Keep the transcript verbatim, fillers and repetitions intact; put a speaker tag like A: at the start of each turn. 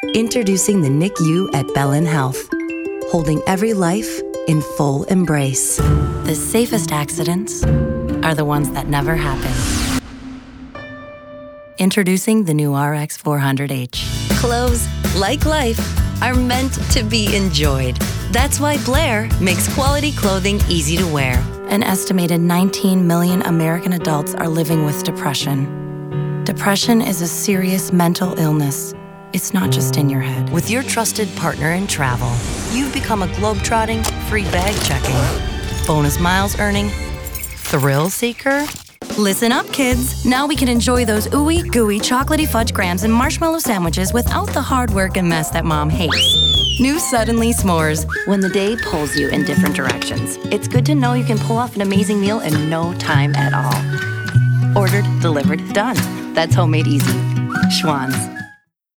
A: Introducing the N I C U at Bellin Health, holding every life in full embrace. The safest accidents are the ones that never happen. Introducing the new R X four hundred H. Clothes, like life, are meant to be enjoyed. That's why Blair makes quality clothing easy to wear. An estimated nineteen million American adults are living with depression. Depression is a serious mental illness. It's not just in your head. With your trusted partner in travel, you've become a globe-trotting, free bag checking, bonus miles earning, thrill seeker. Listen up, kids. Now we can enjoy those ooey gooey chocolatey fudge grams and marshmallow sandwiches without the hard work and mess that Mom hates. New Suddenly S'mores. When the day pulls you in different directions, it's good to know you can pull off an amazing meal in no time at all. Ordered, delivered, done. That's homemade easy. Schwann's.